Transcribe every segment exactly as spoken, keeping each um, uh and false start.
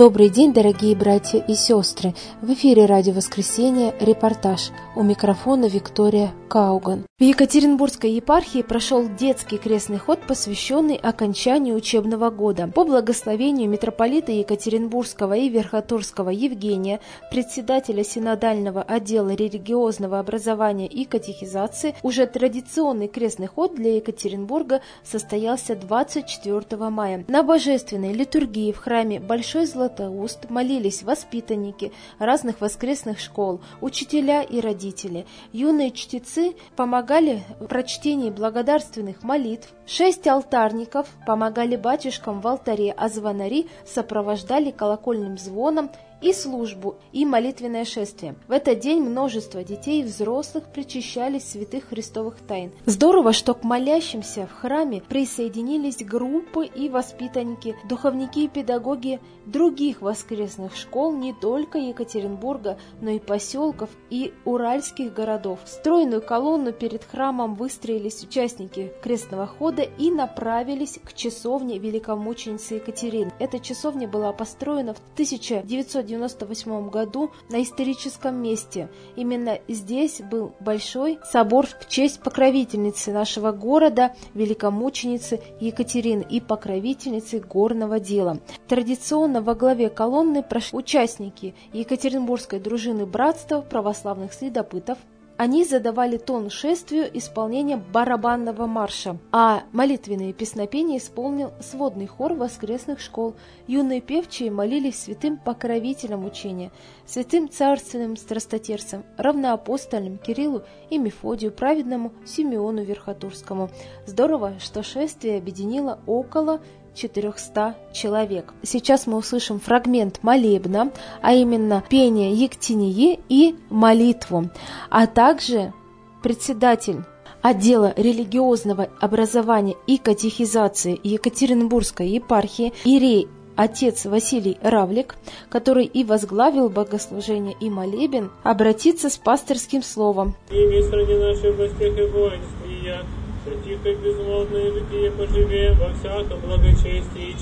Добрый день, дорогие братья и сестры! В эфире Радио Воскресение, репортаж. У микрофона Виктория Кауган. В Екатеринбургской епархии прошел детский крестный ход, посвященный окончанию учебного года. По благословению митрополита Екатеринбургского и Верхотурского Евгения, председателя синодального отдела религиозного образования и катехизации, уже традиционный крестный ход для Екатеринбурга состоялся двадцать четвёртого мая. На божественной литургии в храме Большой Златоуст молились воспитанники разных воскресных школ, учителя и родители. Юные чтецы помогали в прочтении благодарственных молитв, шесть алтарников помогали батюшкам в алтаре, а звонари сопровождали колокольным звоном и службу, и молитвенное шествие. В этот день множество детей и взрослых причащались святых христовых тайн. Здорово, что к молящимся в храме присоединились группы и воспитанники, духовники и педагоги других воскресных школ не только Екатеринбурга, но и поселков и уральских городов. В стройную колонну перед храмом выстроились участники крестного хода и направились к часовне великомученицы Екатерины. Эта часовня была построена в тысяча девятьсот девяносто восьмом году на историческом месте. Именно здесь был большой собор в честь покровительницы нашего города, великомученицы Екатерины и покровительницы горного дела. Традиционно во главе колонны прошли участники Екатеринбургской дружины братства православных следопытов. Они задавали тон шествию исполнения барабанного марша, а молитвенные песнопения исполнил сводный хор воскресных школ. Юные певчие молились святым покровителям учения, святым царственным страстотерцам, равноапостольным Кириллу и Мефодию, праведному Симеону Верхотурскому. Здорово, что шествие объединило около четырехсот человек. Сейчас мы услышим фрагмент молебна, а именно пение Ектинии и молитву, а также председатель отдела религиозного образования и катехизации Екатеринбургской епархии иерей отец Василий Равлик, который и возглавил богослужение и молебен, обратится с пасторским словом. «Ими среди наших гостях и воинствия, что тихо и безмолвное бытие поживе во всяком благочестии и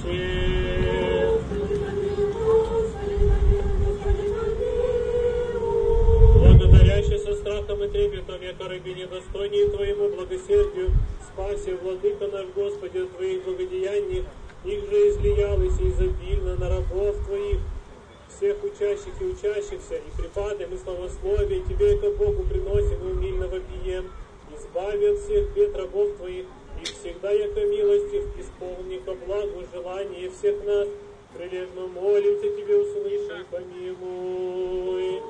чистоте. Благодарящий со страхом и трепетом, яко раби недостойнее Твоему благосердию, спаси, Владыка наш Господи, от Твоих благодеяний, их же излиялось изобильно на рабов Твоих, всех учащих и учащихся, и припадаем, и славословие Тебе, яко Богу приносим, и умильно вопием, избави от всех бед рабов Твоих, и всегда, яко милостив, исполни ко благу желание всех нас, прилежно молимся Тебе, услыши, помилуй.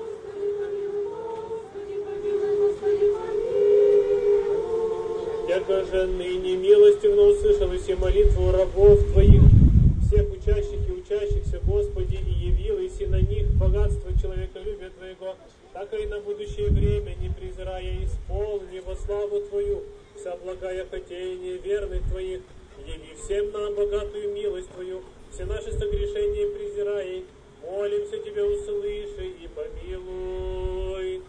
Яко же ныне милостивно услышалась и молитву рабов Твоих, всех учащих и учащихся, Господи, и явилось и на них богатство человеколюбия Твоего, так и на будущее время, не презирая, исполни во славу Твою, вся благая хотение верных Твоих, яви всем нам богатую милость Твою, все наши согрешения презирая, молимся Тебе, услыши и помилуй.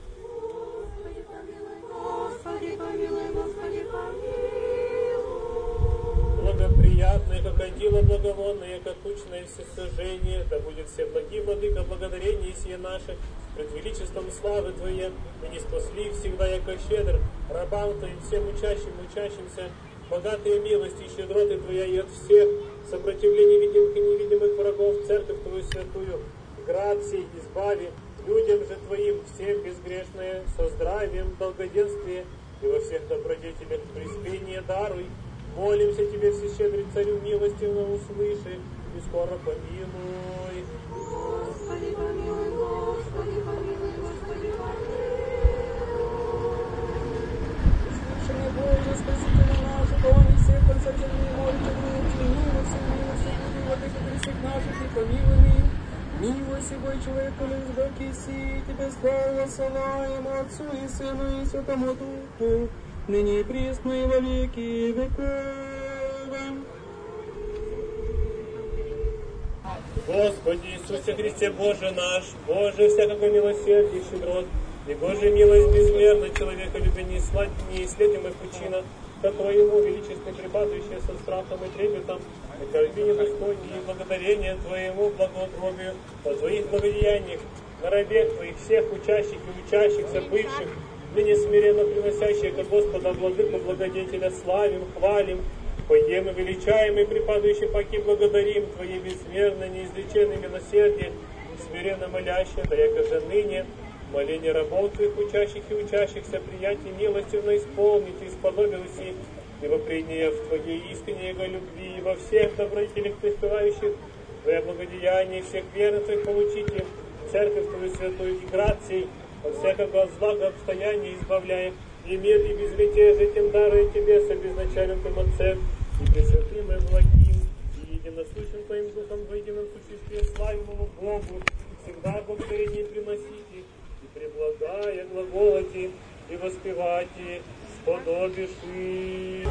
Господи, помилуй, Господи, помилуй. Благоприятное, как одило благовонное, как тучное всесожжение, да будет все благи, Владыка, благодарение сие наше, пред величеством славы Твоей, и не спасли всегда, яко щедр, рабам Твоим, всем учащим, учащимся, богатые милости и щедроты Твоя и от всех сопротивлений видимых и невидимых врагов, церковь Твою святую, град сей избави, людям же Твоим всем безгрешное, со здравием, благоденствие и во всех добродетелях преиспение даруй. Молимся Тебе, всещедрый Царю, милостивно услыши и скоро помилуй. Господи, помилуй, Господи, помилуй, Господи, помилуй. Слушай, Боже, Спасителя нашего, он и всех концертивных молитвенных, милостив, милостив, Владыка всех наших, и помилуй. Мило сего человеку лишь си, Тебе слава посылаем Отцу и Сыну и Святому Духу, ныне и присно и во веки веков. Господи Иисусе Христе, Боже наш, Боже всякого милосердия и щедрот, и Божия милость безмерна, человека любви неисследимая пучина, ко Твоему величеству припадающее со страхом и трепетом, и корзине достойнее и благодарение Твоему благоутробию о Твоих благодеяниях, на рабе Твоих всех учащих и учащихся, бывших, ныне смиренно приносящие ко Господа Владыку Благодетеля, славим, хвалим, поем и величаем и припадающие паки благодарим Твои бессмерно неизреченное милосердие, смиренно молящие, да яко же ныне, моление рабов Твоих учащих и учащихся, приятие милостивно исполнить и исподобился, ибо приняв Твоей искренней Его любви, и во всех добродетелях преуспевающих, Твое благодеяние, всех верных Твоих получите, Церковь Твою святую и грацией, от всякого зла обстояния избавляя, и мир, и безмятежие тем даруя Тебе, с безначальным Твоим Отцем, и пресвятым и благим, и единосущим Твоим Духом в едином существе, славимому Богу, всегда благодарение приносите, и преблагая глаголите, и воспевайте, сподобишь.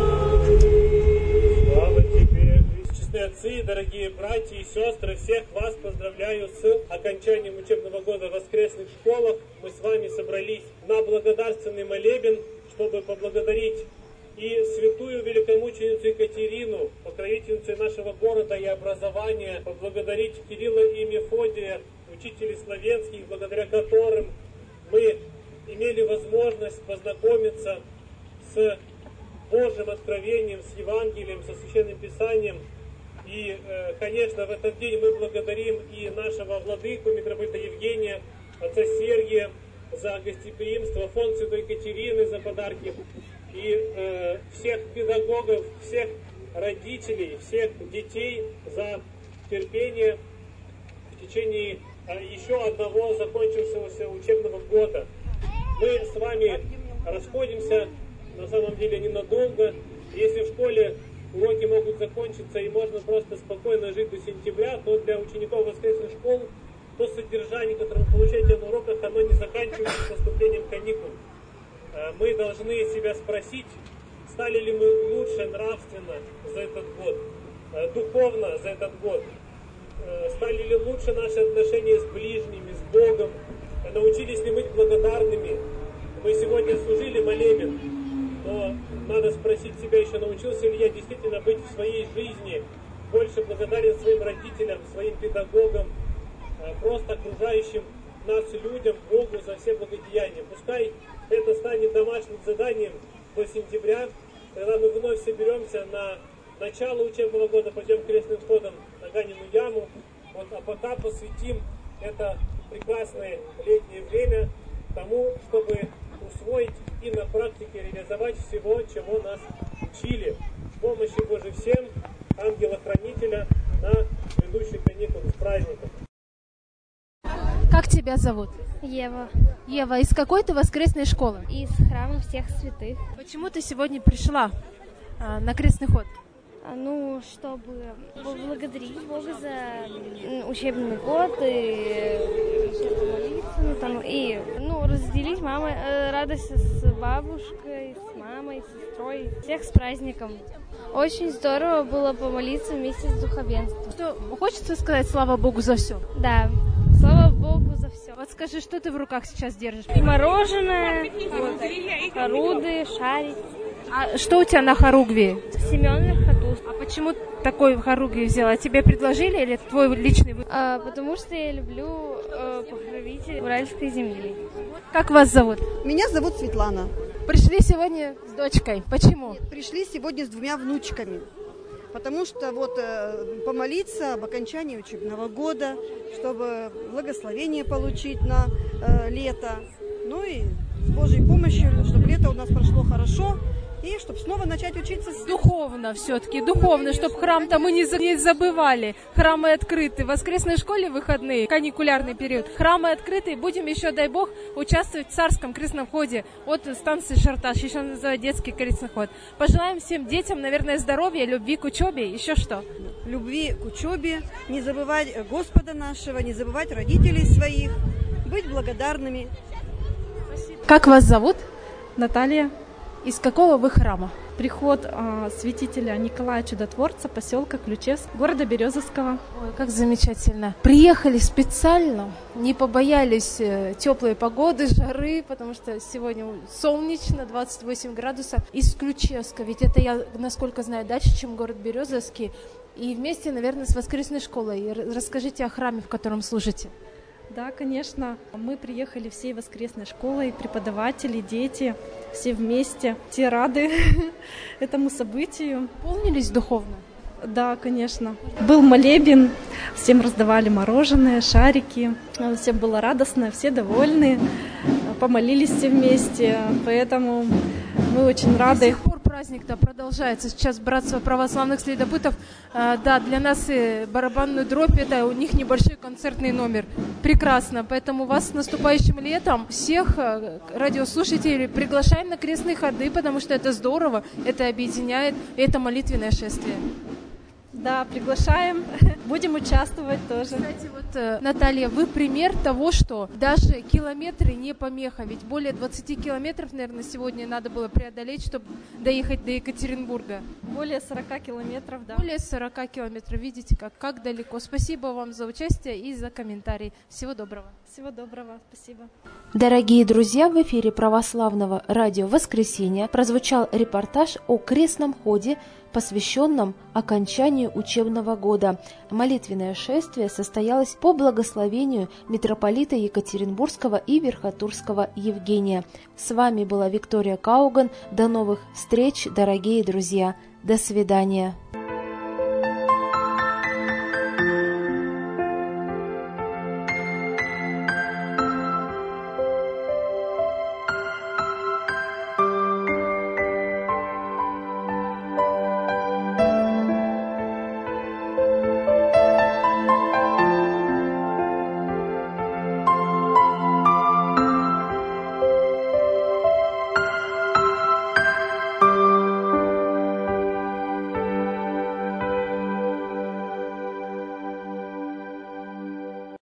Слава Тебе, честные отцы, дорогие братья и сестры, всех вас поздравляю с окончанием учебного года в воскресных школах. Мы с вами собрались на благодарственный молебен, чтобы поблагодарить и святую великомученицу Екатерину, покровительницу нашего города и образования, поблагодарить Кирилла и Мефодия, учителей славянских, благодаря которым мы имели возможность познакомиться с Божьим откровением, с Евангелием, со Священным Писанием. И, конечно, в этот день мы благодарим и нашего владыку, митрополита Евгения, отца Сергия, за гостеприимство, фонд Святой Екатерины за подарки, и э, всех педагогов, всех родителей, всех детей за терпение в течение э, еще одного закончившегося учебного года. Мы с вами расходимся, на самом деле, ненадолго. Если в школе уроки могут закончиться и можно просто спокойно жить до сентября, то для учеников воскресных школ то содержание, которое вы получаете на уроках, оно не заканчивается с наступлением каникул. Мы должны себя спросить, стали ли мы лучше нравственно за этот год, духовно за этот год, стали ли лучше наши отношения с ближними, с Богом, научились ли быть благодарными. Мы сегодня служили молебен, но надо спросить себя еще, научился ли я действительно быть в своей жизни больше благодарен своим родителям, своим педагогам, просто окружающим нас людям, Богу за все благодеяния. Пускай это станет домашним заданием до сентября, когда мы вновь соберемся на начало учебного года, пойдем крестным ходом на Ганину яму. Вот, а пока посвятим это прекрасное летнее время тому, чтобы усвоить и на практике реализовать всего, чего нас учили. С помощью Божией всем, ангела-хранителя на грядущих каникулах с праздником. Как тебя зовут? Ева. Ева, из какой ты воскресной школы? Из храма всех святых. Почему ты сегодня пришла а, на крестный ход? А, ну, чтобы поблагодарить Бога за учебный год и помолиться, ну, там, и ну, разделить мамой, радость с бабушкой, с мамой, с сестрой. Всех с праздником. Очень здорово было помолиться вместе с духовенством. Что, хочется сказать слава Богу за все? Да. Слава Богу за все. Вот скажи, что ты в руках сейчас держишь? Мороженое, вот, хоругви, шарик. А что у тебя на хоругви? Семенных хатус. А почему такой хоругви взяла? Тебе предложили или твой личный выбор? А, потому что я люблю э, покровителя уральской земли. Как вас зовут? Меня зовут Светлана. Пришли сегодня с дочкой. Почему? Нет, пришли сегодня с двумя внучками. Потому что вот э, помолиться об окончании учебного года, чтобы благословение получить на э, лето. Ну и с Божьей помощью, чтобы лето у нас прошло хорошо. И чтобы снова начать учиться. Духовно все-таки, духовно, чтобы храм-то мы не забывали. Храмы открыты. В воскресной школе выходные, каникулярный период. Храмы открыты. Будем еще, дай Бог, участвовать в царском крестном ходе от станции Шарташ. Еще называют детский крестный ход. Пожелаем всем детям, наверное, здоровья, любви к учебе. Еще что? Любви к учебе. Не забывать Господа нашего, не забывать родителей своих. Быть благодарными. Как вас зовут? Наталья. Из какого вы храма? приход а, святителя Николая Чудотворца, поселка Ключевск, города Березовского. Ой, как замечательно. Приехали специально, не побоялись э, теплой погоды, жары, потому что сегодня солнечно, двадцать восемь градусов, из Ключевска. Ведь это, я, насколько знаю, дальше, чем город Березовский. И вместе, наверное, с воскресной школой. Расскажите о храме, в котором служите. Да, конечно. Мы приехали всей воскресной школой, преподаватели, дети, все вместе. Все рады этому событию. Помнились духовно? Да, конечно. Был молебен, всем раздавали мороженое, шарики. Всем было радостно, все довольны. Помолились все вместе, поэтому мы очень рады. Праздник-то продолжается. Сейчас Братство православных следопытов, э, да, для нас и барабанную дробь, это у них небольшой концертный номер. Прекрасно. Поэтому вас с наступающим летом, всех э, радиослушателей приглашаем на крестные ходы, потому что это здорово, это объединяет, это молитвенное шествие. Да, приглашаем, будем участвовать тоже. Кстати, вот, э, Наталья, вы пример того, что даже километры не помеха, ведь более двадцати километров, наверное, сегодня надо было преодолеть, чтобы доехать до Екатеринбурга. Более сорока километров, да. Более сорока километров, видите, как, как далеко. Спасибо вам за участие и за комментарий. Всего доброго. Всего доброго, спасибо. Дорогие друзья, в эфире православного радио «Воскресенье» прозвучал репортаж о крестном ходе, посвященном окончанию учебного года. Молитвенное шествие состоялось по благословению митрополита Екатеринбургского и Верхотурского Евгения. С вами была Виктория Кауган. До новых встреч, дорогие друзья. До свидания.